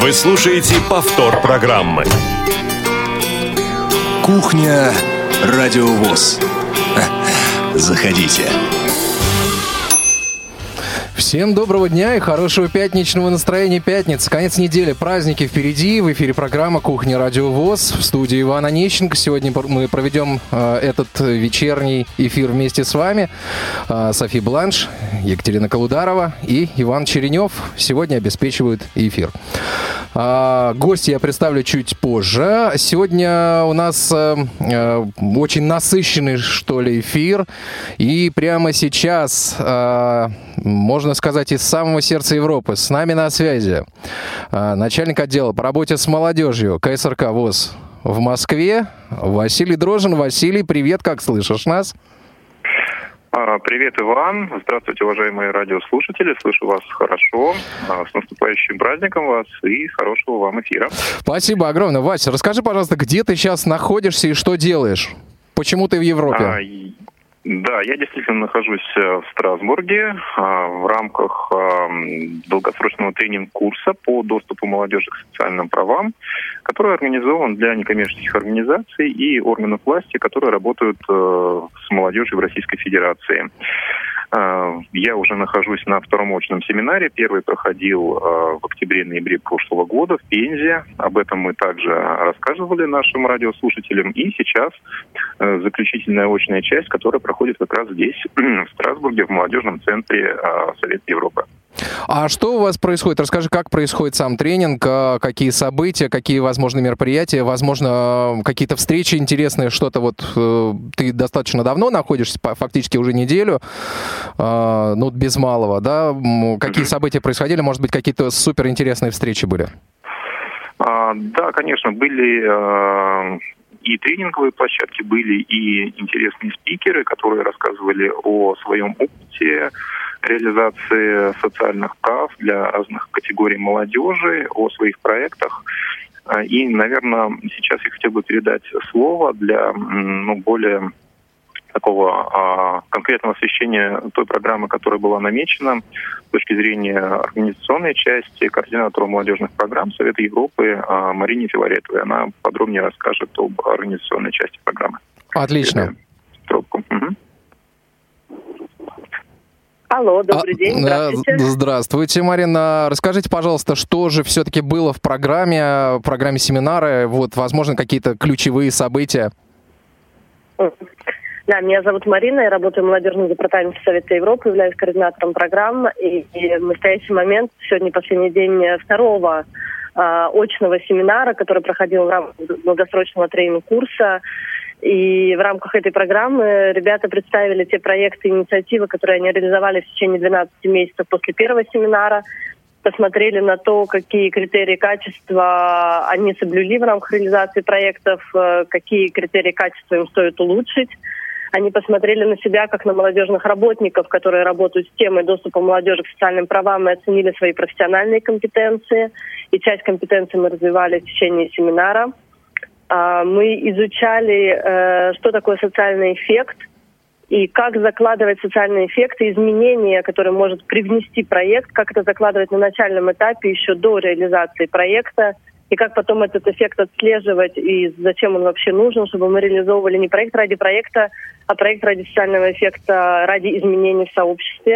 Вы слушаете повтор программы. Кухня Радио ВОС. Заходите. Всем доброго дня и хорошего пятничного настроения. Пятница, конец недели, праздники впереди. В эфире программа «Кухня Радио ВОС». В студии Иван Онищенко. Сегодня мы проведем этот вечерний эфир вместе с вами. Софи Бланш, Екатерина Колударова и Иван Черенев сегодня обеспечивают эфир. Гостя я представлю чуть позже. Сегодня у нас очень насыщенный, что ли, эфир. И прямо сейчас, можно сказать, из самого сердца Европы с нами на связи начальник отдела по работе с молодежью КСРК ВОС в Москве Василий Дрожжин. Василий, привет, как слышишь нас? Привет, Иван. Здравствуйте, уважаемые радиослушатели. Слышу вас хорошо. С наступающим праздником вас и хорошего вам эфира. Спасибо огромное. Вася, расскажи, пожалуйста, где ты сейчас находишься и что делаешь? Почему ты в Европе? Да, я действительно нахожусь в Страсбурге в рамках долгосрочного тренинг-курса по доступу молодежи к социальным правам, который организован для некоммерческих организаций и органов власти, которые работают с молодежью в Российской Федерации. Я уже нахожусь на втором очном семинаре. Первый проходил в октябре-ноябре прошлого года в Пензе. Об этом мы также рассказывали нашим радиослушателям. И сейчас заключительная очная часть, которая проходит как раз здесь, в Страсбурге, в молодежном центре Совета Европы. А что у вас происходит? Расскажи, как происходит сам тренинг, какие события, какие возможные мероприятия, возможно, какие-то встречи интересные, что-то вот ты достаточно давно находишься, фактически уже неделю, ну, без малого, да? Какие события происходили? Может быть, какие-то суперинтересные встречи были? Да, конечно, были и тренинговые площадки, были и интересные спикеры, которые рассказывали о своем опыте реализации социальных прав для разных категорий молодежи, о своих проектах. И, наверное, сейчас я хотел бы передать слово для более такого конкретного освещения той программы, которая была намечена с точки зрения организационной части координатору молодежных программ Совета Европы Марине Филаретовой. Она подробнее расскажет об организационной части программы. Отлично. Трубку. Угу. Алло, добрый день, здравствуйте. Здравствуйте, Марина. Расскажите, пожалуйста, что же все-таки было в программе семинара, вот, возможно, какие-то ключевые события? Да, меня зовут Марина, я работаю в молодежном департаменте Совета Европы, являюсь координатором программ. И в настоящий момент, сегодня последний день второго очного семинара, который проходил в рамках долгосрочного тренинг-курса. И в рамках этой программы ребята представили те проекты и инициативы, которые они реализовали в течение 12 месяцев после первого семинара. Посмотрели на то, какие критерии качества они соблюли в рамках реализации проектов, какие критерии качества им стоит улучшить. Они посмотрели на себя, как на молодежных работников, которые работают с темой доступа молодежи к социальным правам, и оценили свои профессиональные компетенции. И часть компетенций мы развивали в течение семинара. Мы изучали, что такое социальный эффект и как закладывать социальные эффекты, изменения, которые может привнести проект, как это закладывать на начальном этапе еще до реализации проекта, и как потом этот эффект отслеживать и зачем он вообще нужен, чтобы мы реализовывали не проект ради проекта, а проект ради социального эффекта, ради изменений в сообществе.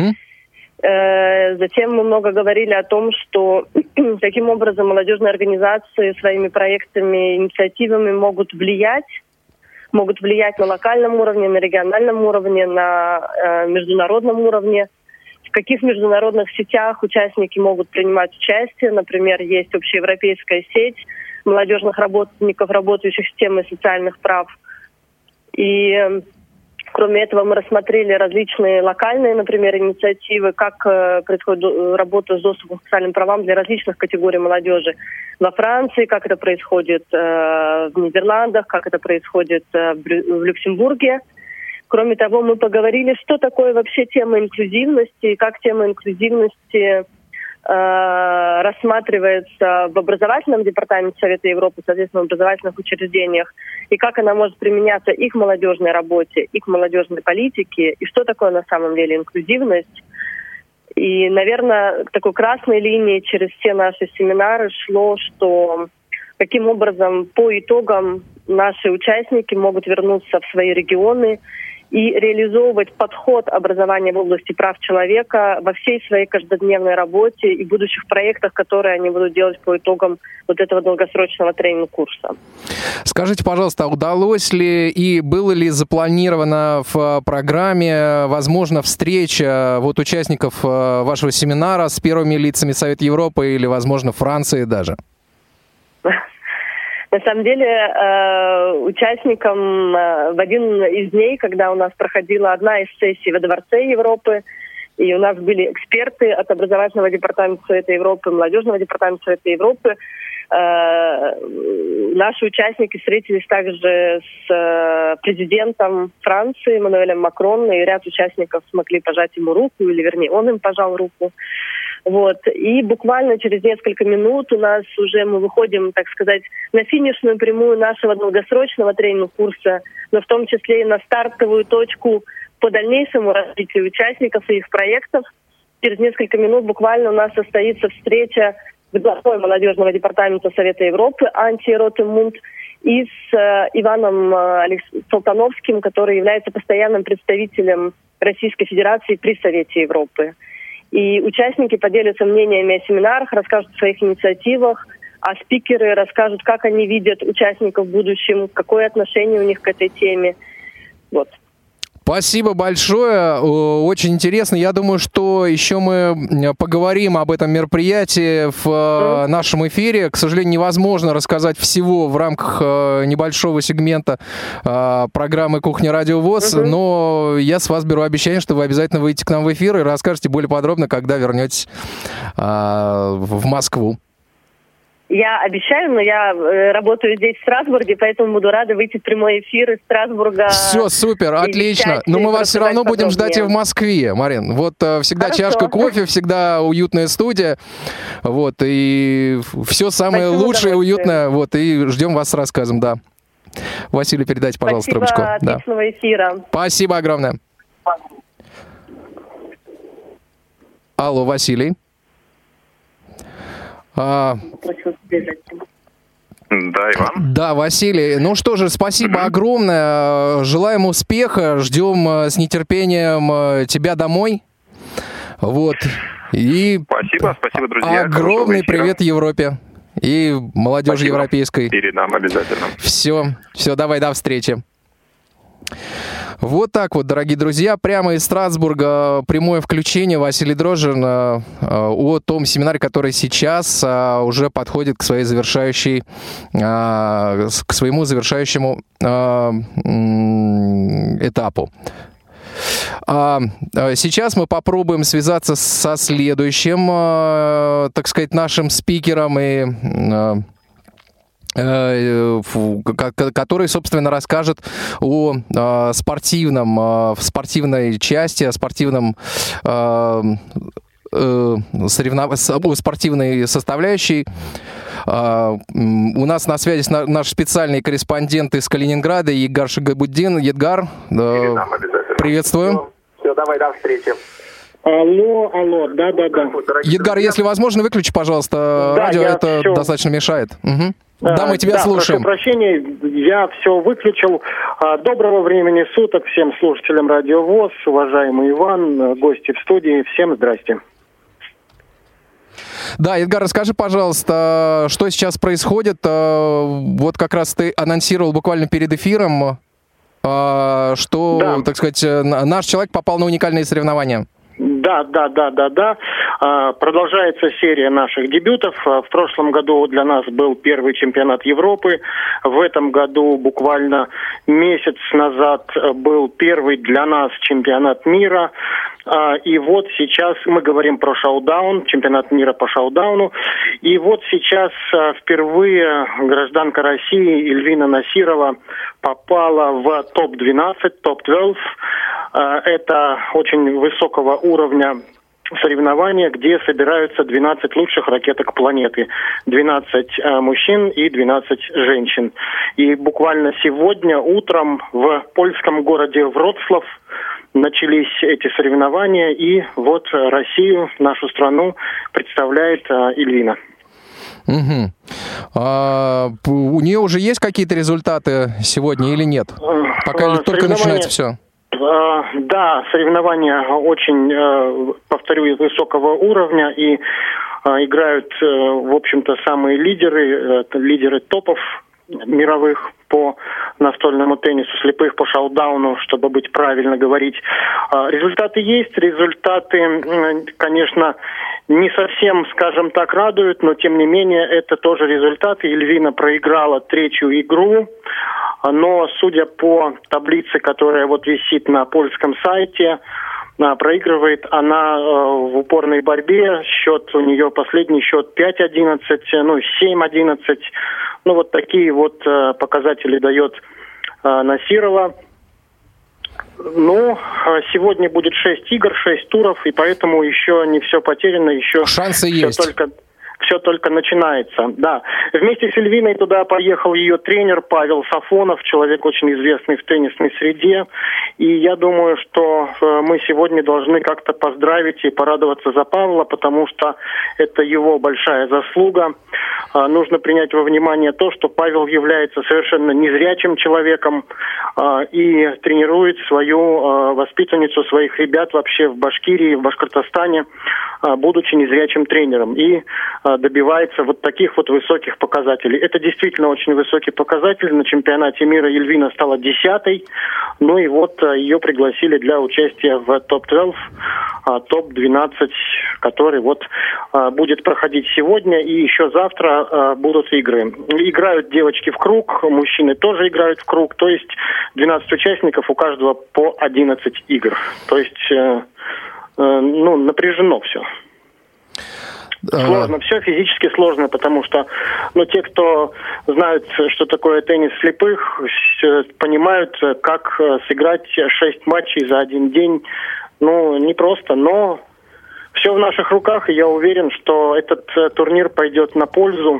Затем мы много говорили о том, что каким образом молодежные организации своими проектами, инициативами могут влиять на локальном уровне, на региональном уровне, на международном уровне. В каких международных сетях участники могут принимать участие. Например, есть общеевропейская сеть молодежных работников, работающих с темой социальных прав. И кроме этого мы рассмотрели различные локальные, например, инициативы, как происходит работа с доступом к социальным правам для различных категорий молодежи. Во Франции, как это происходит в Нидерландах, как это происходит в Люксембурге. Кроме того, мы поговорили, что такое вообще тема инклюзивности, и как тема инклюзивности рассматривается в образовательном департаменте Совета Европы, соответственно, в образовательных учреждениях, и как она может применяться и к молодежной работе, и к молодежной политике, и что такое на самом деле инклюзивность. И, наверное, такой красной линией через все наши семинары шло, что каким образом по итогам наши участники могут вернуться в свои регионы и реализовывать подход образования в области прав человека во всей своей каждодневной работе и будущих проектах, которые они будут делать по итогам вот этого долгосрочного тренинг-курса. Скажите, пожалуйста, удалось ли и было ли запланировано в программе, возможно, встреча вот участников вашего семинара с первыми лицами Совета Европы или, возможно, Франции даже? На самом деле, участникам в один из дней, когда у нас проходила одна из сессий во Дворце Европы, и у нас были эксперты от образовательного департамента Совета Европы, молодежного департамента Совета Европы, наши участники встретились также с президентом Франции Эммануэлем Макроном, и ряд участников смогли пожать ему руку, или вернее, он им пожал руку. Вот. И буквально через несколько минут у нас уже мы выходим, так сказать, на финишную прямую нашего долгосрочного тренинг-курса, но в том числе и на стартовую точку по дальнейшему развитию участников и их проектов. Через несколько минут буквально у нас состоится встреча с главой молодежного департамента Совета Европы Анти Ротемунд и с Иваном Салтановским, который является постоянным представителем Российской Федерации при Совете Европы. И участники поделятся мнениями о семинарах, расскажут о своих инициативах, а спикеры расскажут, как они видят участников в будущем, какое отношение у них к этой теме. Вот. Спасибо большое, очень интересно. Я думаю, что еще мы поговорим об этом мероприятии в нашем эфире. К сожалению, невозможно рассказать всего в рамках небольшого сегмента программы «Кухня Радио ВОС», но я с вас беру обещание, что вы обязательно выйдете к нам в эфир и расскажете более подробно, когда вернетесь в Москву. Я обещаю, но я работаю здесь, в Страсбурге, поэтому буду рада выйти в прямой эфир из Страсбурга. Все, супер, отлично. Но мы вас все равно будем ждать и в Москве, Марин. Вот всегда Хорошо. Чашка кофе, всегда уютная студия. Вот, и все самое лучшее, уютное. Вот, и ждем вас с рассказом, да. Василий, передайте, пожалуйста, трубочку. Спасибо, отличного эфира. Спасибо огромное. Алло, Василий. Да, Иван. Да, Василий. Ну что же, спасибо огромное. Желаем успеха. Ждем с нетерпением тебя домой. Вот. И спасибо, друзья. Огромный привет Европе и молодежи европейской. Передам обязательно. Все, давай, до встречи. Вот так вот, дорогие друзья, прямо из Страсбурга прямое включение. Василий Дрожжин о том семинаре, который сейчас уже подходит к своему завершающему этапу. Сейчас мы попробуем связаться со следующим, так сказать, нашим спикером и который, собственно, расскажет о спортивной части, о спортивной составляющей. У нас на связи наш специальный корреспондент из Калининграда Едгар Шагабуддин. Едгар, приветствую. Все, давай, до встречи. Алло, да. Едгар, если возможно, выключи, пожалуйста, радио, это достаточно мешает. Угу. Да, мы тебя слушаем. Прошу прощения, я все выключил. Доброго времени суток всем слушателям Радио ВОС, уважаемый Иван, гости в студии, всем здрасте. Да, Едгар, расскажи, пожалуйста, что сейчас происходит? Вот как раз ты анонсировал буквально перед эфиром, что, так сказать, наш человек попал на уникальные соревнования. Да. Продолжается серия наших дебютов. В прошлом году для нас был первый чемпионат Европы. В этом году буквально месяц назад был первый для нас чемпионат мира. И вот сейчас мы говорим про шоу-даун, чемпионат мира по шоу-дауну. И вот сейчас впервые гражданка России Эльвина Насирова попала в топ-12, топ-12. Это очень высокого уровня соревнования, где собираются 12 лучших ракеток планеты. 12 мужчин и 12 женщин. И буквально сегодня утром в польском городе Вроцлав начались эти соревнования. И вот Россию, нашу страну, представляет Эльвина. Угу. У нее уже есть какие-то результаты сегодня или нет? Пока только начинается все. Да, соревнования очень, повторю, высокого уровня, и играют, в общем-то, самые лидеры топов мировых по настольному теннису, слепых по шоу-дауну, чтобы быть правильно говорить. Результаты есть, результаты, конечно, не совсем, скажем так, радуют, но тем не менее это тоже результаты. Эльвина проиграла третью игру, но судя по таблице, которая вот висит на польском сайте, проигрывает она в упорной борьбе. Счет у нее, последний счет 5-11, 7-11. Вот такие вот показатели дает Насирова. Сегодня будет 6 игр, 6 туров, и поэтому еще не все потеряно, еще шансы есть. Все только начинается. Да. Вместе с Эльвиной туда поехал ее тренер Павел Сафонов, человек очень известный в теннисной среде. И я думаю, что мы сегодня должны как-то поздравить и порадоваться за Павла, потому что это его большая заслуга. Нужно принять во внимание то, что Павел является совершенно незрячим человеком и тренирует свою воспитанницу, своих ребят вообще в Башкирии, в Башкортостане, будучи незрячим тренером. И добивается вот таких вот высоких показателей. Это действительно очень высокий показатель. На чемпионате мира Эльвина стала 10-й. И вот ее пригласили для участия в топ-12, топ-12, который вот будет проходить сегодня, и еще завтра будут игры. Играют девочки в круг, мужчины тоже играют в круг, то есть 12 участников, у каждого по 11 игр. То есть, напряжено все. Сложно, все физически сложно, потому что те, кто знают, что такое теннис слепых, понимают, как сыграть 6 матчей за один день. Непросто, но все в наших руках, и я уверен, что этот турнир пойдет на пользу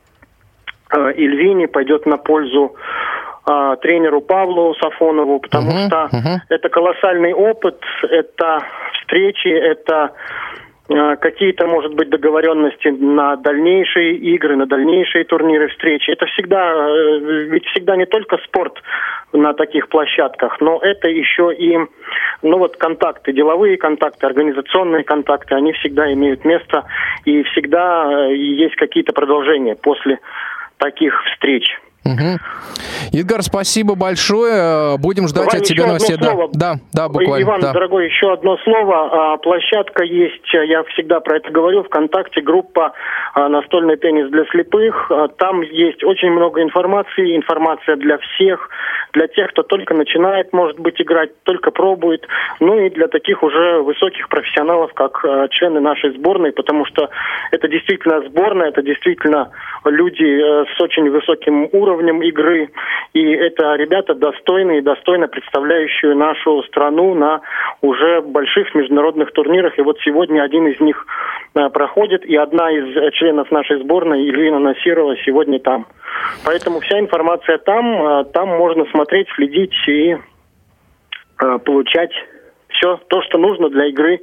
Эльвине, пойдет на пользу тренеру Павлу Сафонову, потому что это колоссальный опыт, это встречи, это какие-то, может быть, договоренности на дальнейшие игры, на дальнейшие турниры, встречи. Это ведь всегда не только спорт на таких площадках, но это еще и, контакты, деловые контакты, организационные контакты, они всегда имеют место, и всегда есть какие-то продолжения после таких встреч. Идгар, спасибо большое. Будем ждать от тебя новостей. Да, буквально. Иван, дорогой, еще одно слово. Площадка есть, я всегда про это говорю, ВКонтакте, группа «Настольный теннис для слепых». Там есть очень много информации, информация для всех, для тех, кто только начинает, может быть, играть, только пробует, и для таких уже высоких профессионалов, как члены нашей сборной, потому что это действительно сборная, это действительно люди с очень высоким уровнем игры, и это ребята достойно представляющие нашу страну на уже больших международных турнирах, и вот сегодня один из них проходит, и одна из членов нашей сборной, Эльвина Насирова, сегодня там. Поэтому вся информация там можно смотреть, следить и получать все то, что нужно для игры.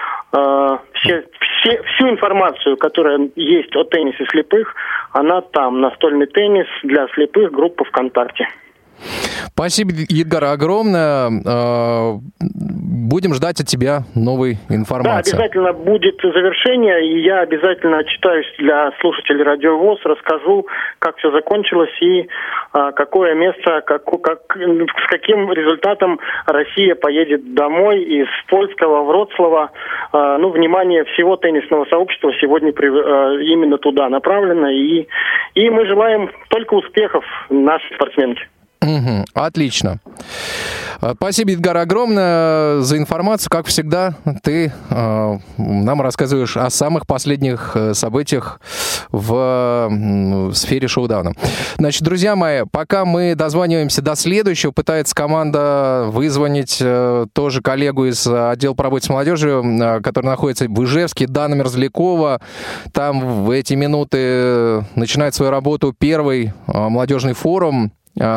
Всю информацию, которая есть о теннисе слепых, она там. Настольный теннис для слепых, группа ВКонтакте. Спасибо, Идгар, огромное. Будем ждать от тебя новой информации. Да, обязательно будет завершение, и я обязательно отчитаюсь для слушателей Радио ВОС, расскажу, как все закончилось и какое место, с каким результатом Россия поедет домой из польского Вроцлава. Внимание всего теннисного сообщества сегодня именно туда направлено, и мы желаем только успехов нашей спортсменке. Отлично. Спасибо, Идгар, огромное за информацию. Как всегда, ты нам рассказываешь о самых последних событиях в сфере шоу-дауна. Значит, друзья мои, пока мы дозваниваемся до следующего, пытается команда вызвонить тоже коллегу из отдела по работе с молодежью, который находится в Ижевске, Дана Мерзлякова. Там в эти минуты начинает свою работу первый молодежный форум,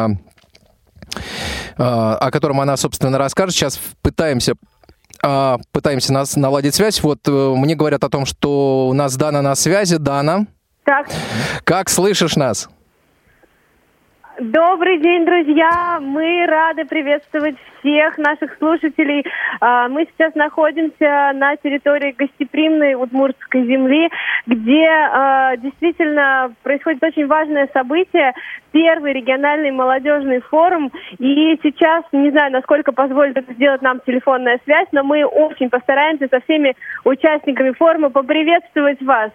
о котором она, собственно, расскажет. Сейчас пытаемся наладить связь. Вот мне говорят о том, что у нас Дана на связи. Дана, так. Как слышишь нас? Добрый день, друзья! Мы рады приветствовать всех наших слушателей. Мы сейчас находимся на территории гостеприимной Удмуртской земли, где действительно происходит очень важное событие. Первый региональный молодежный форум. И сейчас, не знаю, насколько позволит это сделать нам телефонная связь, но мы очень постараемся со всеми участниками форума поприветствовать вас.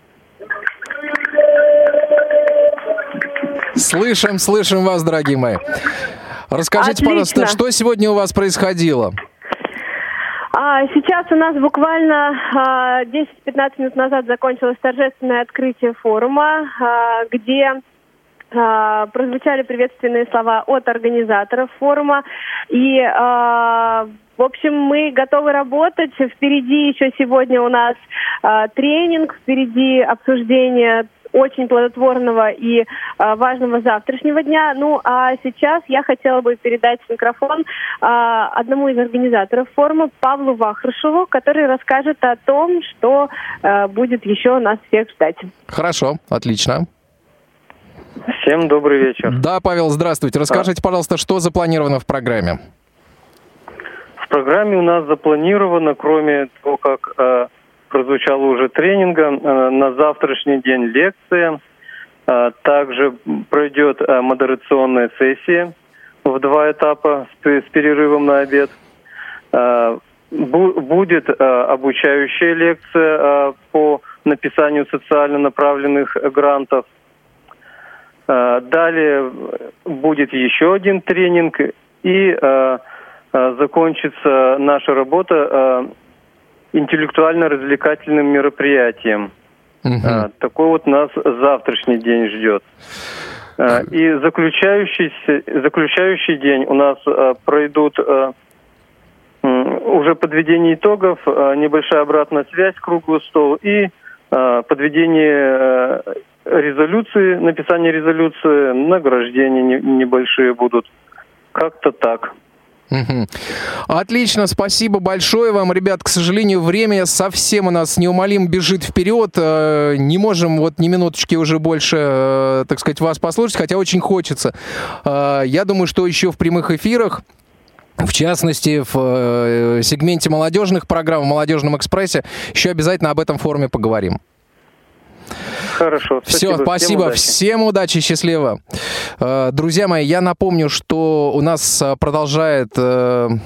Слышим вас, дорогие мои. Расскажите, Отлично. Пожалуйста, что сегодня у вас происходило? Сейчас у нас буквально 10-15 минут назад закончилось торжественное открытие форума, где прозвучали приветственные слова от организаторов форума. И, в общем, мы готовы работать. Впереди еще сегодня у нас тренинг, впереди обсуждение очень плодотворного и важного завтрашнего дня. Ну, а сейчас я хотела бы передать микрофон одному из организаторов форума, Павлу Вахрушеву, который расскажет о том, что будет еще нас всех ждать. Хорошо, отлично. Всем добрый вечер. Да, Павел, здравствуйте. Расскажите, пожалуйста, что запланировано в программе? В программе у нас запланировано, кроме того, как прозвучало уже тренинга, на завтрашний день лекция. Также пройдет модерационная сессия в 2 этапа с перерывом на обед. Будет обучающая лекция по написанию социально направленных грантов. Далее будет еще один тренинг, и закончится наша работа интеллектуально-развлекательным мероприятием. Такой вот нас завтрашний день ждет. И заключающий день у нас пройдут уже подведение итогов, небольшая обратная связь, круглый стол и подведение резолюции, написание резолюции, награждения небольшие будут. Как-то так. Отлично, спасибо большое вам, ребят. К сожалению, время совсем у нас неумолимо бежит вперед. Не можем вот ни минуточки уже больше, так сказать, вас послушать, хотя очень хочется. Я думаю, что еще в прямых эфирах, в частности, в сегменте молодежных программ, в «Молодежном экспрессе», еще обязательно об этом форуме поговорим. Хорошо. Все, спасибо. Всем удачи, счастливо. Друзья мои, я напомню, что у нас продолжается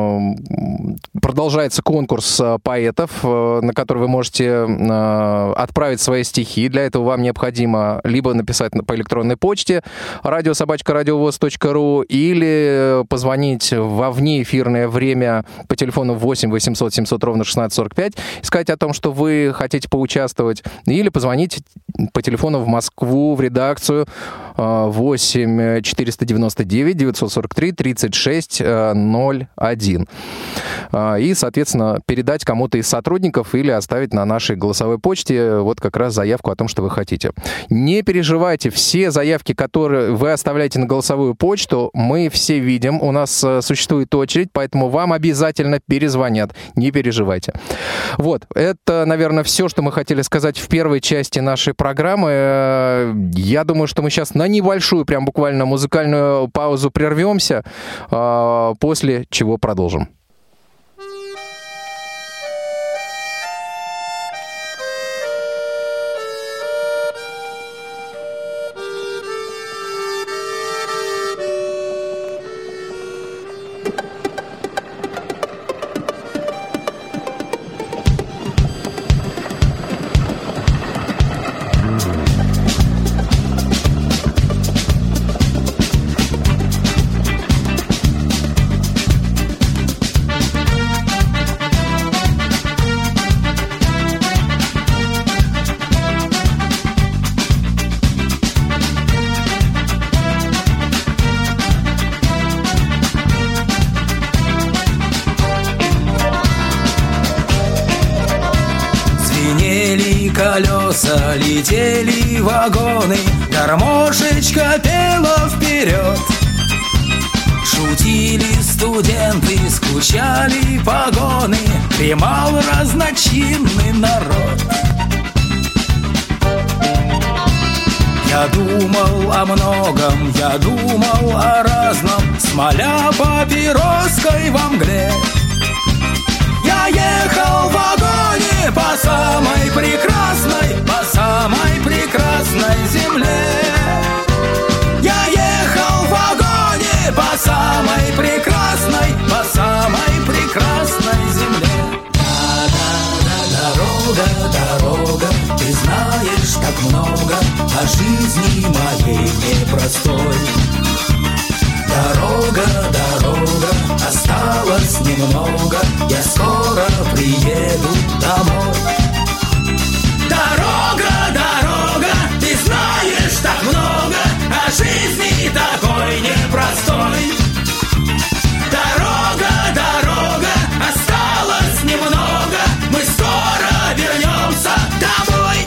конкурс поэтов, на который вы можете отправить свои стихи. Для этого вам необходимо либо написать по электронной почте radio@radiovoz.ru или позвонить во внеэфирное время по телефону 8 800 700 ровно 1645, сказать о том, что вы хотите поучаствовать, или позвонить по телефону в Москву, в редакцию 8 499 943 36 01. И, соответственно, передать кому-то из сотрудников или оставить на нашей голосовой почте вот как раз заявку о том, что вы хотите. Не переживайте, все заявки, которые вы оставляете на голосовую почту, мы все видим, у нас существует очередь, поэтому вам обязательно перезвонят, не переживайте. Вот, это, наверное, все, что мы хотели сказать в первой части нашей программы. Я думаю, что мы сейчас на небольшую, прям буквально музыкальную паузу прервемся, после чего продолжим. колеса, летели вагоны, гармошечка пела вперед. Шутили студенты, скучали погоны, дремал разночинный народ. Я думал о многом, я думал о разном, смоля папироской во мгле. Я ехал в вагоне по самой прекрасной земле. Я ехал в вагоне по самой прекрасной земле. Дорога, ты знаешь так много о жизни моей непростой. Дорога, осталось немного, я скоро приеду домой. Дорога, ты знаешь так много о жизни такой непростой. Дорога, осталось немного, мы скоро вернемся домой.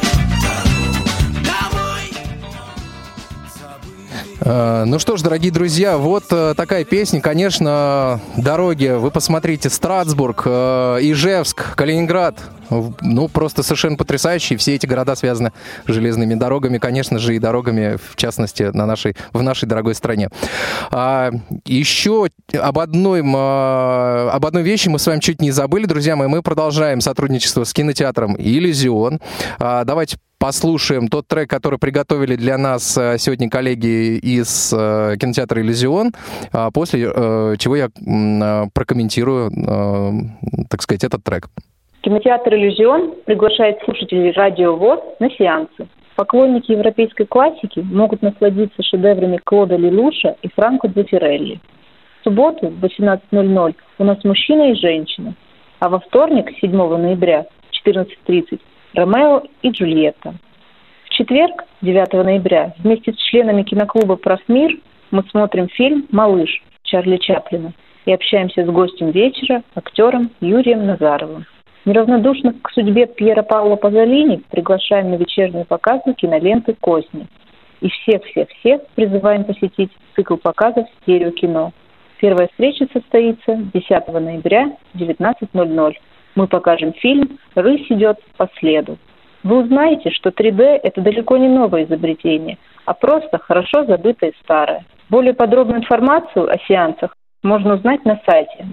Ну что ж, дорогие друзья, вот такая песня. Конечно, дороги, вы посмотрите, Страсбург, Ижевск, Калининград. Ну, просто совершенно потрясающие. Все эти города связаны железными дорогами, конечно же, и дорогами, в частности, в нашей дорогой стране. Еще об одной вещи мы с вами чуть не забыли, друзья мои. Мы продолжаем сотрудничество с кинотеатром «Иллюзион». Давайте послушаем тот трек, который приготовили для нас сегодня коллеги из кинотеатра «Иллюзион», после чего я прокомментирую, так сказать, этот трек. Кинотеатр «Иллюзион» приглашает слушателей Радио ВОС на сеансы. Поклонники европейской классики могут насладиться шедеврами Клода Лелуша и Франко Дзеффирелли. В субботу в 18:00 у нас мужчина и женщина, а во вторник, 7 ноября, в 14:30, Ромео и Джульетта. В четверг, 9 ноября, вместе с членами киноклуба «Просмир» мы смотрим фильм «Малыш» Чарли Чаплина и общаемся с гостем вечера, актером Юрием Назаровым. Неравнодушных к судьбе Пьера Паоло Пазолини приглашаем на вечерние показы киноленты «Козни». И всех призываем посетить цикл показов «Стереокино». Первая встреча состоится 10 ноября в 19:00. Мы покажем фильм «Рысь идет по следу». Вы узнаете, что 3D – это далеко не новое изобретение, а просто хорошо забытое старое. Более подробную информацию о сеансах можно узнать на сайте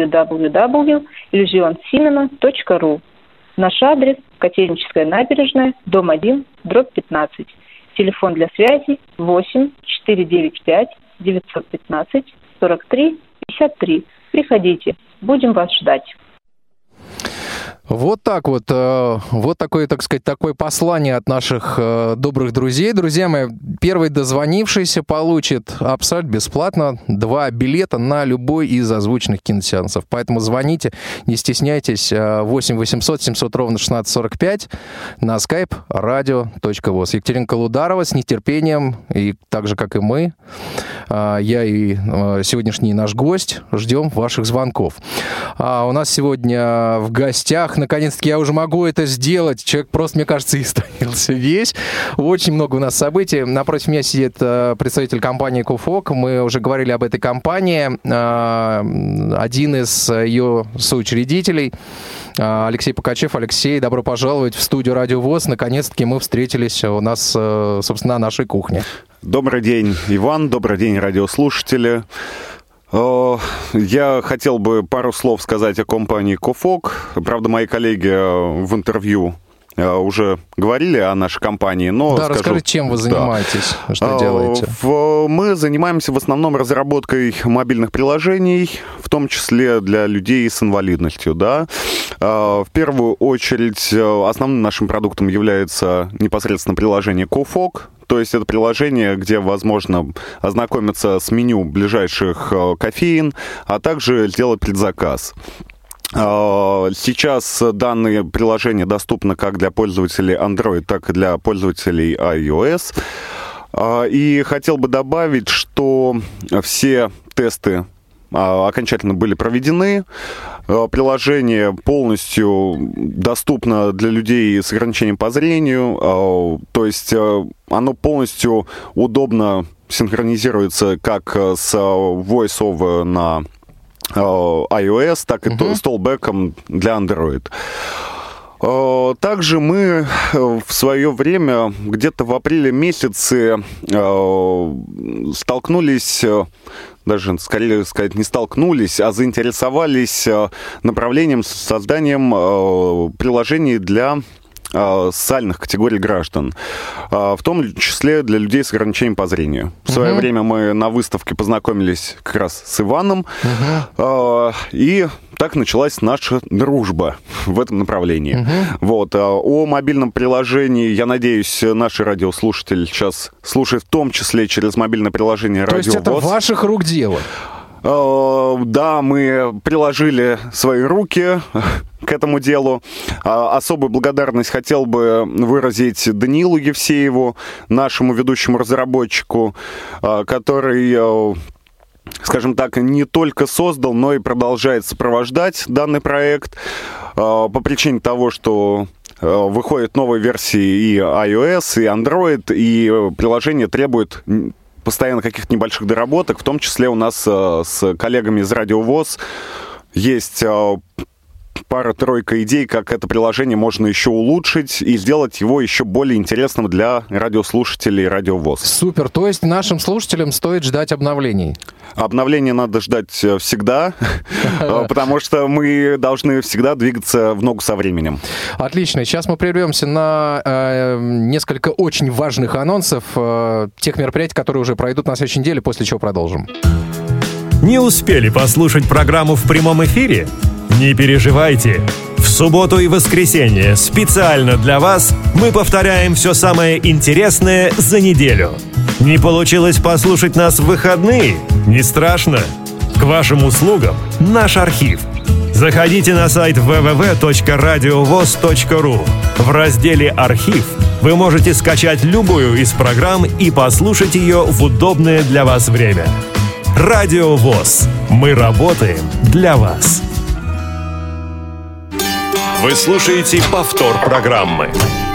www.illusioncinema.ru. Наш адрес – Котельническая набережная, дом 1, дробь 15. Телефон для связи 8 495 915 43 53. Приходите, будем вас ждать. Вот так вот. Вот такое, так сказать, такое послание от наших добрых друзей. Друзья мои, первый дозвонившийся получит абсолютно бесплатно 2 билета на любой из озвученных киносеансов. Поэтому звоните, не стесняйтесь. 8 800 700 ровно 1645 на skype radio.voz. Екатерина Колударова с нетерпением, и так же, как и мы, я и сегодняшний наш гость, ждем ваших звонков. У нас сегодня в гостях, наконец-таки я уже могу это сделать. Человек просто, мне кажется, истомился весь. Очень много у нас событий. Напротив меня сидит представитель компании «Кофок». Мы уже говорили об этой компании. Один из ее соучредителей, Алексей Покачев. Алексей, добро пожаловать в студию «Радио ВОС». Наконец-таки мы встретились у нас, собственно, на нашей кухне. Добрый день, Иван. Добрый день, радиослушатели. Я хотел бы пару слов сказать о компании «Кофок». Правда, мои коллеги в интервью уже говорили о нашей компании, но... Да, расскажите, чем вы занимаетесь, что делаете? Мы занимаемся в основном разработкой мобильных приложений, в том числе для людей с инвалидностью, да. В первую очередь, основным нашим продуктом является непосредственно приложение «Кофок». То есть это приложение, где возможно ознакомиться с меню ближайших кофеин, а также сделать предзаказ. Сейчас данное приложение доступно как для пользователей Android, так и для пользователей iOS. И хотел бы добавить, что все тесты окончательно были проведены. Приложение полностью доступно для людей с ограничением по зрению, то есть оно полностью удобно синхронизируется как с VoiceOver на iOS, так и с Talkback для Android. Также мы в свое время, где-то в апреле месяце, столкнулись, даже скорее сказать, не столкнулись, а заинтересовались направлением созданием приложений для социальных категорий граждан, в том числе для людей с ограничением по зрению. В свое время мы на выставке познакомились как раз с Иваном, и так началась наша дружба в этом направлении. Вот. О мобильном приложении, я надеюсь, наши радиослушатели сейчас слушают в том числе через мобильное приложение «Радио ВОС». То есть это ваших рук дело? Да, мы приложили свои руки к этому делу. Особую благодарность хотел бы выразить Даниилу Евсееву, нашему ведущему разработчику, который, скажем так, не только создал, но и продолжает сопровождать данный проект по причине того, что выходят новые версии и iOS, и Android, и приложение требует постоянно каких-то небольших доработок, в том числе у нас с коллегами из Радио ВОС есть пара-тройка идей, как это приложение можно еще улучшить и сделать его еще более интересным для радиослушателей Радио ВОС. Супер, то есть нашим слушателям стоит ждать обновлений? Обновления надо ждать всегда, потому что мы должны всегда двигаться в ногу со временем. Отлично. Сейчас мы прервемся на несколько очень важных анонсов тех мероприятий, которые уже пройдут на следующей неделе, после чего продолжим. Не успели послушать программу в прямом эфире? Не переживайте. В субботу и воскресенье специально для вас мы повторяем все самое интересное за неделю. Не получилось послушать нас в выходные? Не страшно. К вашим услугам наш архив. Заходите на сайт www.radiovoz.ru. В разделе «Архив» вы можете скачать любую из программ и послушать ее в удобное для вас время. Радио ВОС. Мы работаем для вас. Вы слушаете повтор программы.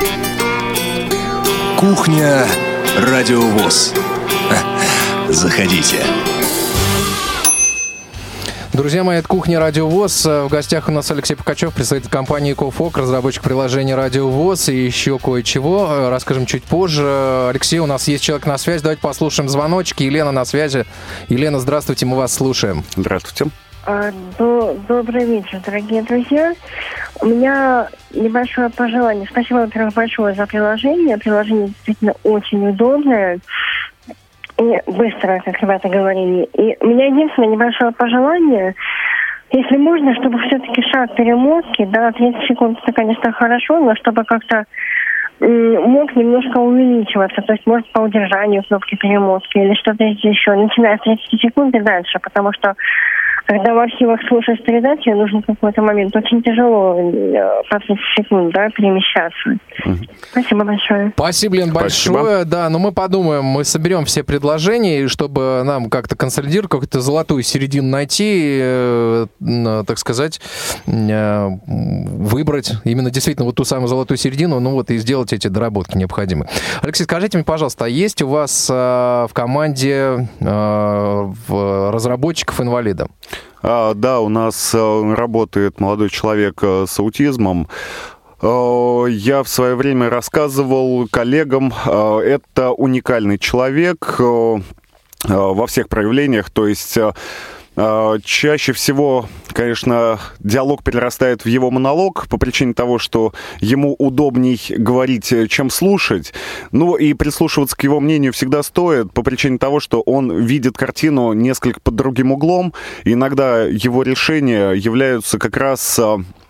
Кухня Радио ВОС. Заходите. Друзья мои, это «Кухня Радио ВОС». В гостях у нас Алексей Покачев, представитель компании Кофок, разработчик приложения Радио ВОС и еще кое-чего. Расскажем чуть позже. Алексей, у нас есть человек на связи. Давайте послушаем звоночки. Елена на связи. Елена, здравствуйте, мы вас слушаем. Здравствуйте. Добрый вечер, дорогие друзья. У меня небольшое пожелание. Спасибо, во-первых, большое за приложение. Приложение действительно очень удобное и быстро, как ребята говорили. И у меня единственное небольшое пожелание, если можно, чтобы все-таки шаг перемотки, да, 30 секунд, это, конечно, хорошо, но чтобы как-то мог немножко увеличиваться, то есть, может, по удержанию кнопки перемотки или что-то еще, начиная с 30 секунд и дальше, потому что когда в архивах слушаешь передачи, нужно в какой-то момент очень тяжело по 30 секунд, да, перемещаться. Спасибо большое. Спасибо, Лен, большое. Да, но мы подумаем, мы соберем все предложения, чтобы нам как-то консолидировать, какую-то золотую середину найти, так сказать, выбрать именно действительно вот ту самую золотую середину, ну вот и сделать эти доработки необходимые. Алексей, скажите мне, пожалуйста, а есть у вас в команде разработчиков инвалидов? Да, у нас работает молодой человек с аутизмом. Я в свое время рассказывал коллегам, это уникальный человек во всех проявлениях, то есть чаще всего, конечно, диалог перерастает в его монолог по причине того, что ему удобней говорить, чем слушать. Ну и прислушиваться к его мнению всегда стоит по причине того, что он видит картину несколько под другим углом. И иногда его решения являются как раз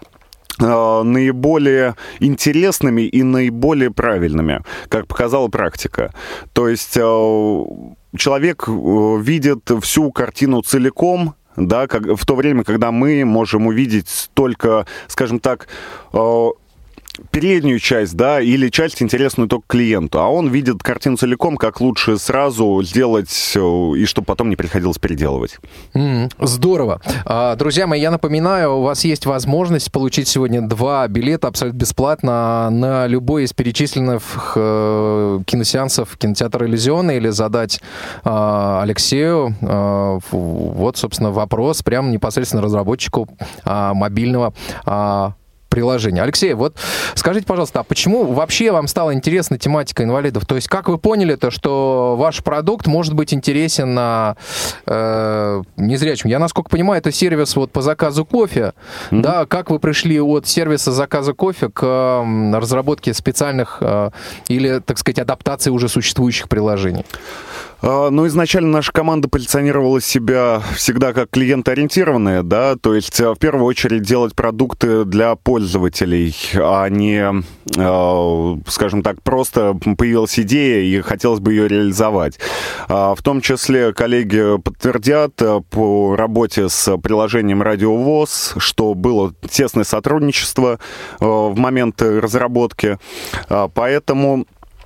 наиболее интересными и наиболее правильными, как показала практика. То есть человек видит всю картину целиком, да, как, в то время, когда мы можем увидеть только, скажем так, переднюю часть, да, или часть интересную только клиенту, а он видит картину целиком, как лучше сразу сделать, и чтобы потом не приходилось переделывать. Здорово. Друзья мои, я напоминаю, у вас есть возможность получить сегодня 2 билета абсолютно бесплатно на любой из перечисленных киносеансов кинотеатра «Иллюзион» или задать Алексею вот, собственно, вопрос прямо непосредственно разработчику мобильного приложения. Алексей, вот скажите, пожалуйста, а почему вообще вам стала интересна тематика инвалидов? То есть как вы поняли-то, что ваш продукт может быть интересен незрячим? Я, насколько понимаю, это сервис вот по заказу кофе. Да? Как вы пришли от сервиса заказа кофе к разработке специальных или, так сказать, адаптации уже существующих приложений? Ну, изначально наша команда позиционировала себя всегда как клиентоориентированная, да, то есть в первую очередь делать продукты для пользователей, а не, скажем так, просто появилась идея и хотелось бы ее реализовать. В том числе коллеги подтвердят по работе с приложением «Радио ВОС», что было тесное сотрудничество в момент разработки, поэтому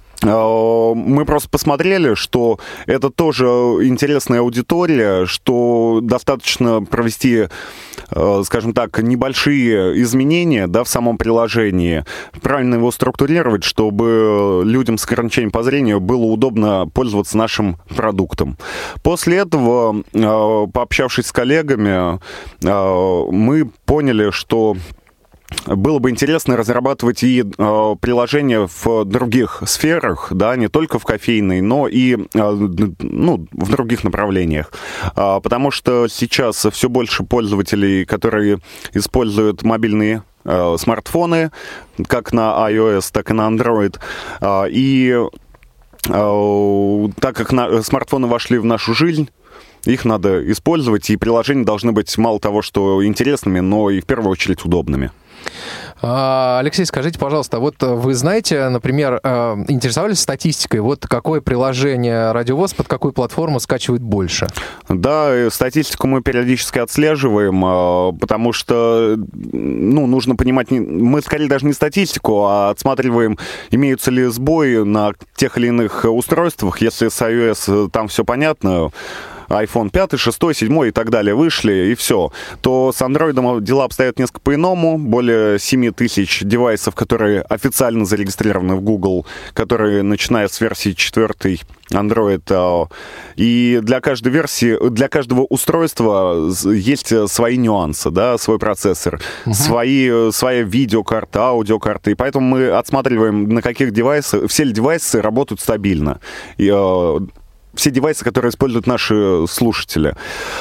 мы просто посмотрели, что это тоже интересная аудитория, что достаточно провести, скажем так, небольшие изменения, да, в самом приложении, правильно его структурировать, чтобы людям с ограничением по зрению было удобно пользоваться нашим продуктом. После этого, пообщавшись с коллегами, мы поняли, что было бы интересно разрабатывать и приложения в других сферах, да, не только в кофейной, но и в других направлениях. Потому что сейчас все больше пользователей, которые используют мобильные смартфоны, как на iOS, так и на Android. И так как смартфоны вошли в нашу жизнь, их надо использовать, и приложения должны быть мало того, что интересными, но и в первую очередь удобными. Алексей, скажите, пожалуйста, вот вы знаете, например, интересовались статистикой, вот какое приложение «Радио ВОС» под какую платформу скачивает больше? Да, статистику мы периодически отслеживаем, потому что, нужно понимать, мы скорее даже не статистику, а отсматриваем, имеются ли сбои на тех или иных устройствах. Если с iOS там все понятно, iPhone 5, 6, 7 и так далее вышли, и все, то с Android дела обстоят несколько по-иному. Более 7 тысяч девайсов, которые официально зарегистрированы в Google, которые, начиная с версии 4 Android, и для каждой версии, для каждого устройства есть свои нюансы, да, свой процессор, своя видеокарта, аудиокарта, и поэтому мы отсматриваем, на каких девайсах, все ли девайсы работают стабильно, все девайсы, которые используют наши слушатели.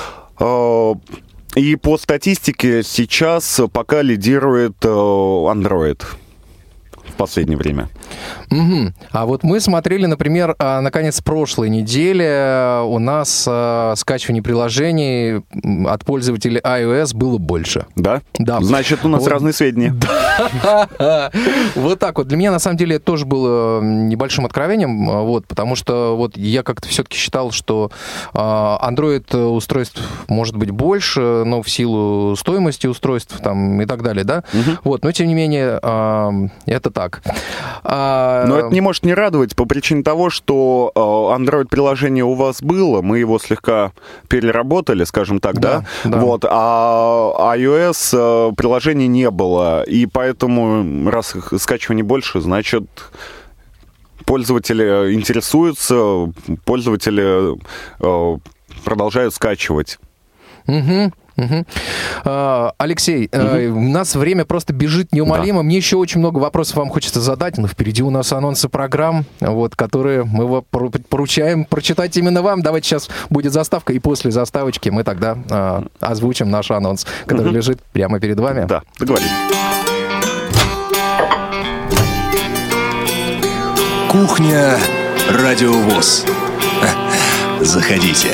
И по статистике сейчас пока лидирует Android в последнее время. А вот мы смотрели, например, на конец прошлой недели у нас скачивание приложений от пользователей iOS было больше. Да? Да. Значит, у нас разные сведения. Вот так вот. Для меня, на самом деле, это тоже было небольшим откровением, вот, потому что вот я как-то все-таки считал, что Android устройств может быть больше, но в силу стоимости устройств там, и так далее, да? Вот, но тем не менее, это так. Но это не может не радовать по причине того, что Android-приложение у вас было, мы его слегка переработали, скажем так, да? Вот, а iOS приложений не было, и поэтому, раз их скачиваний больше, значит, пользователи интересуются, пользователи продолжают скачивать. Алексей, у нас время просто бежит неумолимо. Да. Мне еще очень много вопросов вам хочется задать, но впереди у нас анонсы программ, вот, которые мы поручаем прочитать именно вам. Давайте сейчас будет заставка, и после заставочки мы тогда озвучим наш анонс, который лежит прямо перед вами. Да, договорились. Кухня Радио ВОС. Заходите.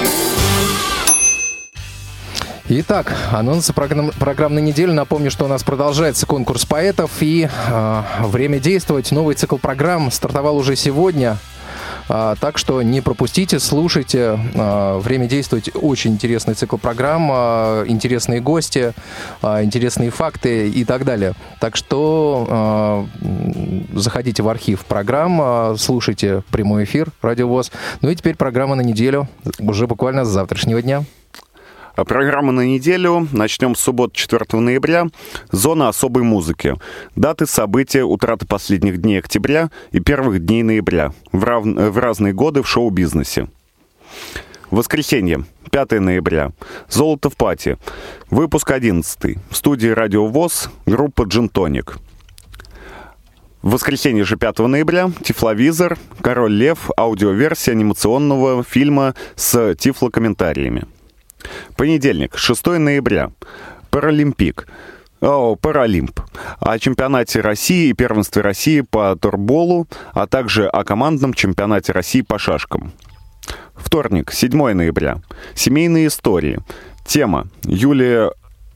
Итак, анонсы программной недели. Напомню, что у нас продолжается конкурс поэтов, и время действовать. Новый цикл программ стартовал уже сегодня. Так что не пропустите, слушайте. Время действовать. Очень интересный цикл программ, интересные гости, интересные факты и так далее. Так что заходите в архив программ, слушайте прямой эфир Радио ВОС. Ну и теперь программа на неделю, уже буквально с завтрашнего дня. Программа на неделю. Начнем с субботы 4 ноября. Зона особой музыки. Даты, события, утраты последних дней октября и первых дней ноября в разные годы в шоу-бизнесе. Воскресенье, 5 ноября. Золото в пати. Выпуск 11. В студии Радио ВОС группа Gin Tonic. В воскресенье же 5 ноября Тифловизор, Король Лев, аудиоверсия анимационного фильма с тифлокомментариями. Понедельник, 6 ноября. Паралимп. О чемпионате России и первенстве России по торболу, а также о командном чемпионате России по шашкам. Вторник, 7 ноября. Семейные истории. Тема Юлия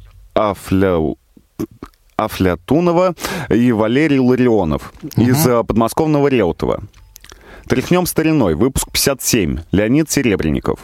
Афлятунова и Валерий Ларионов из подмосковного Реутова. Тряхнем стариной. Выпуск 57. Леонид Серебренников.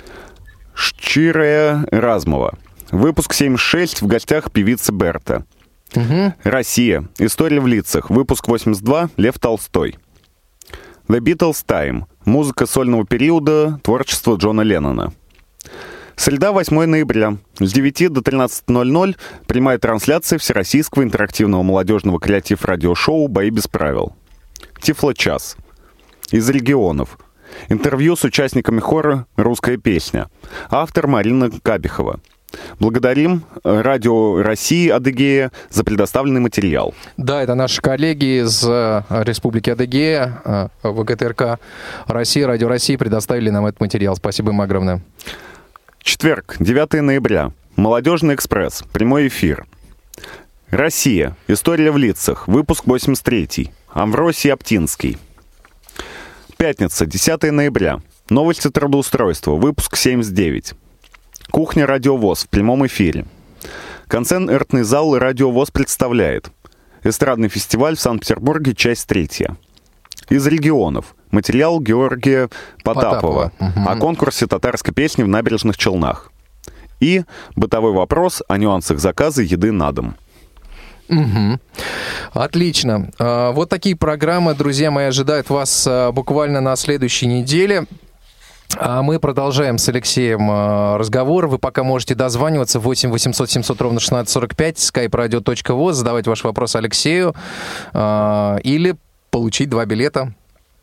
Шчирая Размова. Выпуск 76. В гостях певица Берта. Россия. История в лицах. Выпуск 82. Лев Толстой. The Beatles Time. Музыка сольного периода. Творчество Джона Леннона. Среда, 8 ноября. С 9 до 13:00 прямая трансляция Всероссийского интерактивного молодежного креатив-радиошоу «Бои без правил». Тифло-час. Из регионов. Интервью с участниками хора «Русская песня». Автор Марина Кабихова. Благодарим Радио России Адыгея за предоставленный материал. Да, это наши коллеги из Республики Адыгея, ВГТРК России, Радио России предоставили нам этот материал. Спасибо им огромное. Четверг, 9 ноября. Молодежный экспресс. Прямой эфир. Россия. История в лицах. Выпуск 83. Амвросий Аптинский. Пятница, 10 ноября. Новости трудоустройства. Выпуск 79. Кухня Радио ВОС в прямом эфире. Концертный зал Радио ВОС представляет. Эстрадный фестиваль в Санкт-Петербурге, часть 3. Из регионов. Материал Георгия Потапова. О конкурсе татарской песни в Набережных Челнах. И бытовой вопрос о нюансах заказа еды на дом. Отлично. Вот такие программы, друзья мои, ожидают вас буквально на следующей неделе. А мы продолжаем с Алексеем разговор. Вы пока можете дозваниваться 8 800 700 ровно 1645, skype-radio.voz, задавать ваш вопрос Алексею или получить 2 билета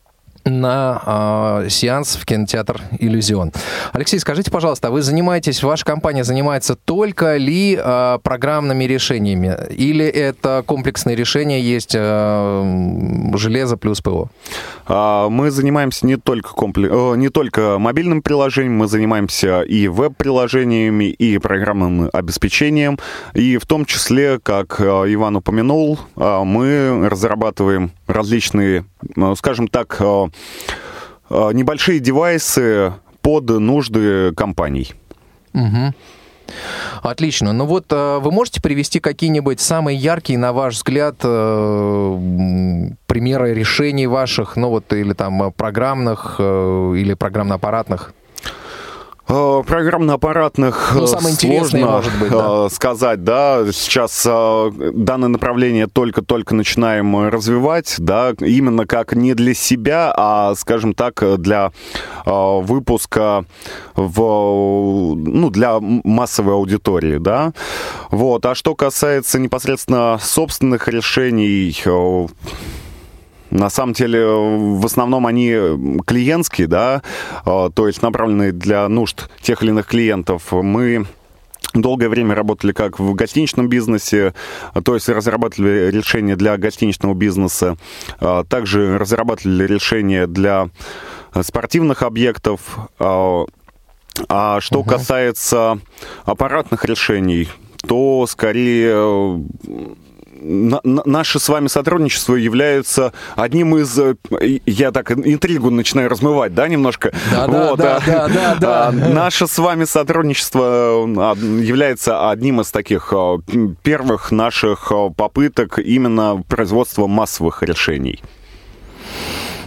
на сеанс в кинотеатр «Иллюзион». Алексей, скажите, пожалуйста, а вы занимаетесь, ваша компания занимается только ли программными решениями? Или это комплексные решения, есть железо плюс ПО? Мы занимаемся не только мобильным приложением, мы занимаемся и веб-приложениями, и программным обеспечением. И в том числе, как Иван упомянул, мы разрабатываем различные, скажем так, небольшие девайсы под нужды компаний. Отлично. Ну вот вы можете привести какие-нибудь самые яркие, на ваш взгляд, примеры решений ваших, ну вот или там программных, или программно-аппаратных? Программно-аппаратных сложно, может быть, да? Сказать, да. Сейчас данное направление только-только начинаем развивать, да, именно как не для себя, а, скажем так, для выпуска для массовой аудитории, да. Вот. А что касается непосредственно собственных решений, на самом деле, в основном они клиентские, да, то есть направленные для нужд тех или иных клиентов. Мы долгое время работали как в гостиничном бизнесе, то есть разрабатывали решения для гостиничного бизнеса, также разрабатывали решения для спортивных объектов. А что касается аппаратных решений, то скорее наше с вами сотрудничество является одним из... Я так интригу начинаю размывать, да, немножко? Да. Наше с вами сотрудничество является одним из таких первых наших попыток именно производства массовых решений.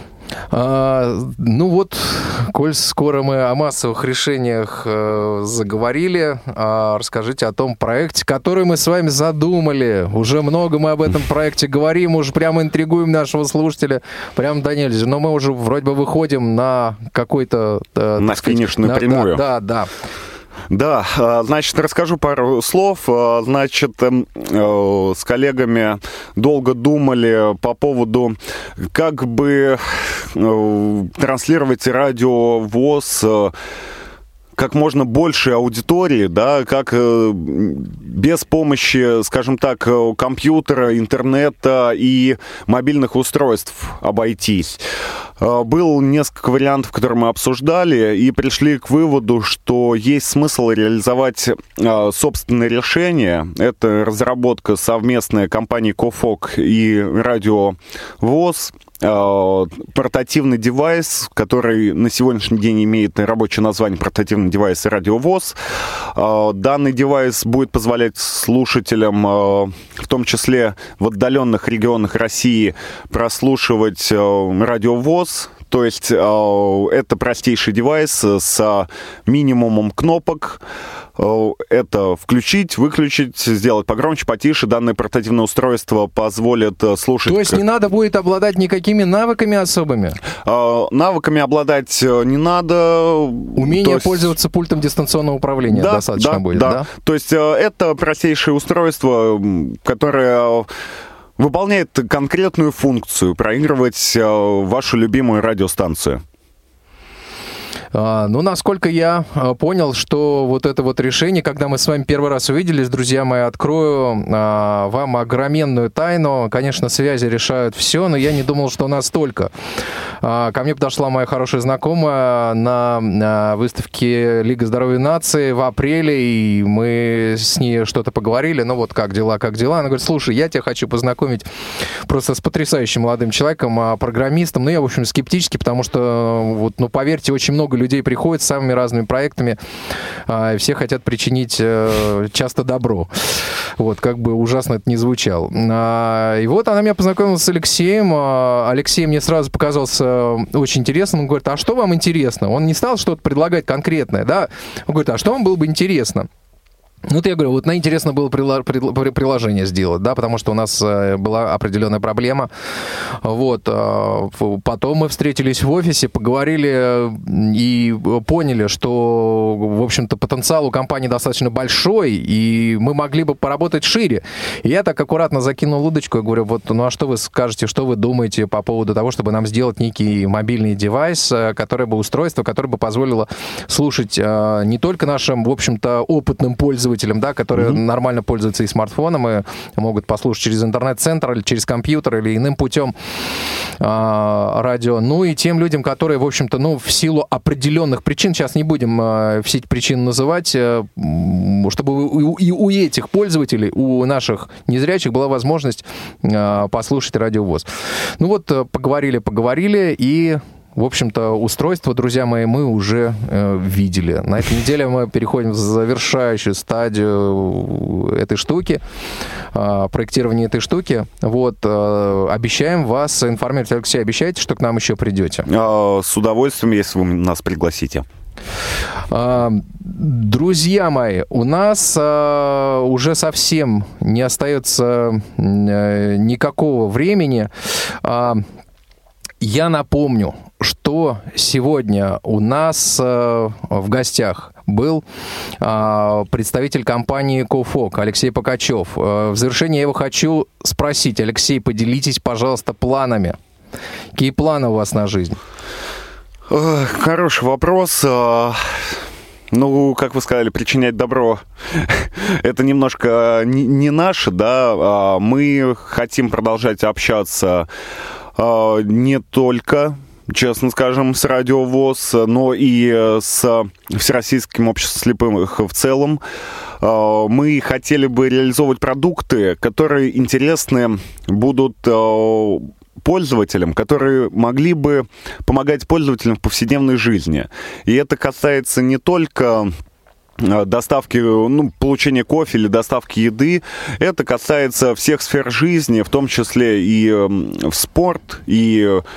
Ну вот, коль скоро мы о массовых решениях заговорили, расскажите о том проекте, который мы с вами задумали. Уже много мы об этом проекте говорим, уже прямо интригуем нашего слушателя, прям до нельзя. Но мы уже вроде бы выходим на какой-то... на финишную прямую. Да. Да, значит, расскажу пару слов. Значит, с коллегами долго думали по поводу, как бы транслировать радио ВОС как можно больше аудитории, да, как без помощи, скажем так, компьютера, интернета и мобильных устройств обойтись. Было несколько вариантов, которые мы обсуждали, и пришли к выводу, что есть смысл реализовать собственное решение. Это разработка совместная компании Кофок и Радио ВОС. Портативный девайс, который на сегодняшний день имеет рабочее название «Портативный девайс Радио ВОС». Данный девайс будет позволять слушателям, в том числе в отдаленных регионах России, прослушивать Радио ВОС. То есть это простейший девайс с минимумом кнопок. Это включить, выключить, сделать погромче, потише. Данное портативное устройство позволит слушать... То есть не надо будет обладать никакими навыками особыми? Навыками обладать не надо. Умение пользоваться пультом дистанционного управления достаточно будет, да? То есть это простейшее устройство, которое выполняет конкретную функцию — проигрывать вашу любимую радиостанцию. Ну, насколько я понял, что вот это вот решение, когда мы с вами первый раз увиделись, друзья мои, открою вам огроменную тайну. Конечно, связи решают все, но я не думал, что настолько. Ко мне подошла моя хорошая знакомая на выставке Лига здоровья нации в апреле, и мы с ней что-то поговорили. Ну вот, как дела? Она говорит: слушай, я тебя хочу познакомить просто с потрясающим молодым человеком, программистом. Ну, я, в общем, скептически, потому что, вот, ну, поверьте, очень много людей приходят с самыми разными проектами, и все хотят причинить часто добро. Вот, как бы ужасно это ни звучало. И вот она меня познакомила с Алексеем. Алексей мне сразу показался очень интересным. Он говорит: а что вам интересно? Он не стал что-то предлагать конкретное, да? Он говорит: а что вам было бы интересно? Ну, вот я говорю, вот интересно было приложение сделать, да, потому что у нас была определенная проблема. Вот. Потом мы встретились в офисе, поговорили и поняли, что, в общем-то, потенциал у компании достаточно большой, и мы могли бы поработать шире. И я так аккуратно закинул удочку и говорю: вот, ну, а что вы скажете, что вы думаете по поводу того, чтобы нам сделать некий мобильный девайс, устройство, которое бы позволило слушать не только нашим, в общем-то, опытным пользователям, да, которые нормально пользуются и смартфоном, и могут послушать через интернет-центр или через компьютер или иным путем радио. Ну и тем людям, которые, в общем-то, ну, в силу определенных причин, сейчас не будем все эти причины называть, чтобы у этих пользователей, у наших незрячих была возможность послушать Радио ВОС. Ну вот, поговорили, и в общем-то, устройство, друзья мои, мы уже видели. На этой неделе мы переходим в завершающую стадию этой штуки, проектирования этой штуки. Вот, обещаем вас информировать. Алексей, обещаете, что к нам еще придете? С удовольствием, если вы нас пригласите. Друзья мои, у нас уже совсем не остается никакого времени. Я напомню, что сегодня у нас в гостях был представитель компании Кофок Алексей Покачев. В завершение я его хочу спросить: Алексей, поделитесь, пожалуйста, планами. Какие планы у вас на жизнь? Хороший вопрос. Ну, как вы сказали, причинять добро — это немножко не наше, да. Мы хотим продолжать общаться не только, честно скажем, с Радио ВОС, но и с Всероссийским обществом слепых в целом. Мы хотели бы реализовывать продукты, которые интересны будут пользователям, которые могли бы помогать пользователям в повседневной жизни. И это касается не только доставки, ну, получения кофе или доставки еды. Это касается всех сфер жизни, в том числе и в спорт, и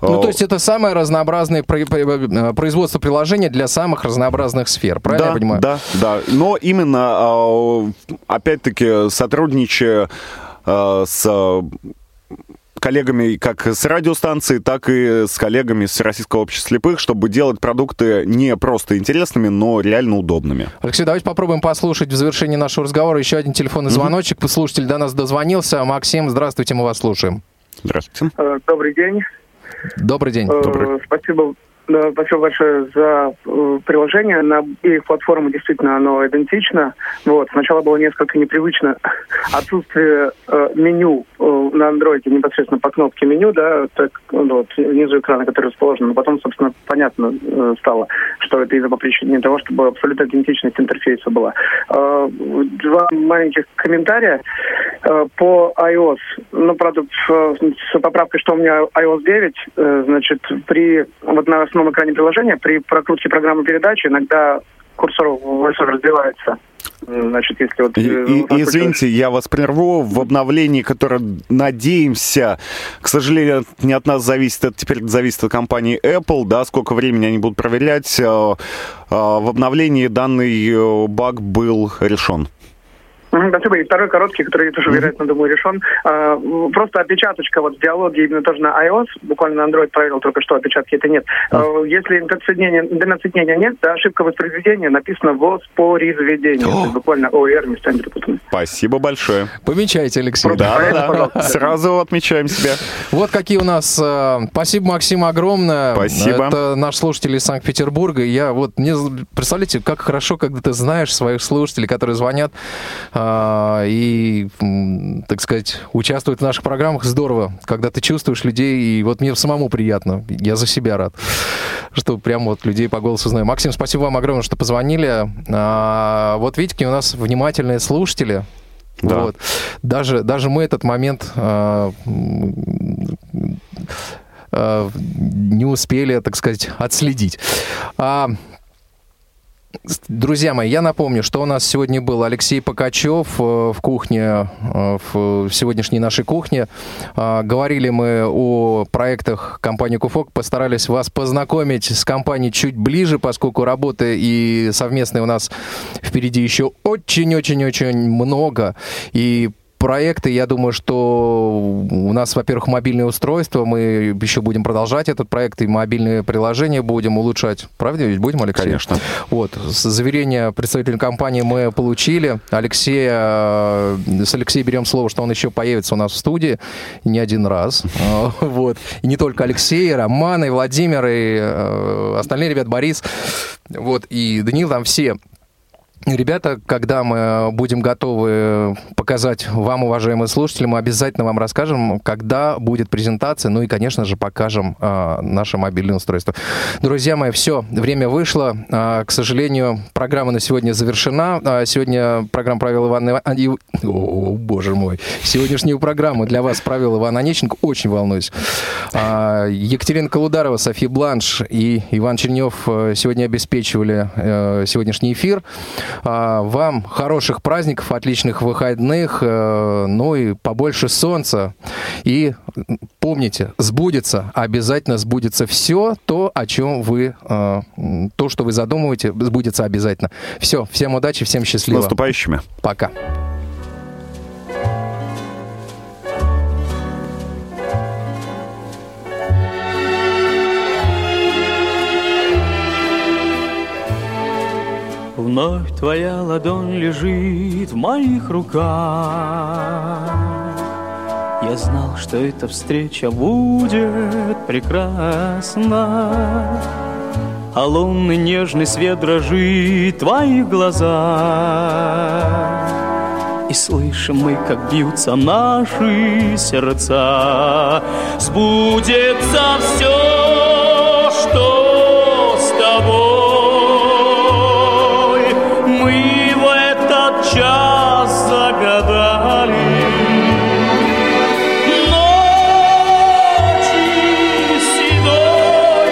Ну, то есть это самое разнообразное производство приложения для самых разнообразных сфер, правильно я понимаю? Да. Но именно, опять-таки, сотрудничая с коллегами как с радиостанции, так и с коллегами с Российского общества слепых, чтобы делать продукты не просто интересными, но реально удобными. Алексей, давайте попробуем послушать в завершении нашего разговора еще один телефонный звоночек. Слушатель до нас дозвонился. Максим, здравствуйте, мы вас слушаем. Здравствуйте. Добрый день. Добрый день. Спасибо большое за приложение. На их платформу действительно оно идентично. Вот. Сначала было несколько непривычно отсутствие меню на андроиде непосредственно по кнопке меню, да, так, вот, внизу экрана, который расположен. Но потом, собственно, понятно стало, что это из-за по причине того, чтобы абсолютно идентичность интерфейса была. Два маленьких комментария по iOS. Ну, правда, с поправкой, что у меня iOS 9, значит, вот на основном экране приложения при прокрутке программы передачи иногда курсор разбивается. Значит, если вот... Извините, я вас прерву. В обновлении, которое, надеемся, к сожалению, не от нас зависит, это теперь зависит от компании Apple, да, сколько времени они будут проверять. В обновлении данный баг был решен. Спасибо. И второй короткий, который тоже, вероятно, думаю, решен. Просто опечаточка вот в диалоге именно тоже на iOS, буквально на Android проверил только что, опечатки это нет. Если интерсоединения нет, да, ошибка воспроизведения написана «воспроизведение». То есть буквально ОР местами перепутаны. Спасибо большое. Помечайте, Алексей. Да. Сразу отмечаем себя. Вот какие у нас... Спасибо, Максим, огромное. Спасибо. Это наш слушатель из Санкт-Петербурга. Мне представляете, как хорошо, когда ты знаешь своих слушателей, которые звонят и, так сказать, участвуют в наших программах. Здорово, когда ты чувствуешь людей, и вот мне самому приятно, я за себя рад, что прям вот людей по голосу знаю. Максим, спасибо вам огромное, что позвонили. Вот видите, у нас внимательные слушатели. Да. Вот. Даже мы этот момент не успели, так сказать, отследить. Друзья мои, я напомню, что у нас сегодня был Алексей Покачев в кухне, в сегодняшней нашей кухне. Говорили мы о проектах компании Куфок, постарались вас познакомить с компанией чуть ближе, поскольку работы и совместные у нас впереди еще очень-очень-очень много. И проекты, я думаю, что у нас, во-первых, мобильные устройства, мы еще будем продолжать этот проект, и мобильные приложения будем улучшать. Правда ведь будем, Алексей? Конечно. Вот, заверение представителя компании мы получили. С Алексеем берем слово, что он еще появится у нас в студии не один раз. Вот. И не только Алексей, и Роман, и Владимир, и остальные ребята, Борис, вот, и Даниил, там все. Ребята, когда мы будем готовы показать вам, уважаемые слушатели, мы обязательно вам расскажем, когда будет презентация, ну и, конечно же, покажем наше мобильное устройство. Друзья мои, все, время вышло. К сожалению, программа на сегодня завершена. Сегодня программу провел Иван... О, боже мой. Сегодняшнюю программу для вас провел Иван Онищенко. Очень волнуюсь. Екатерина Колударова, София Бланш и Иван Чернев сегодня обеспечивали сегодняшний эфир. Вам хороших праздников, отличных выходных, ну и побольше солнца. И помните, обязательно сбудется все то, о чем вы, то, что вы задумываете, сбудется обязательно. Все, всем удачи, всем счастливо. С наступающими. Пока. Вновь твоя ладонь лежит в моих руках. Я знал, что эта встреча будет прекрасна. А лунный нежный свет дрожит в твоих глазах. И слышим мы, как бьются наши сердца. Сбудется все, что с тобой. Час загадали, ночи седой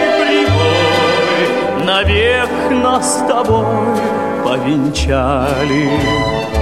прибой навек нас с тобой повенчали.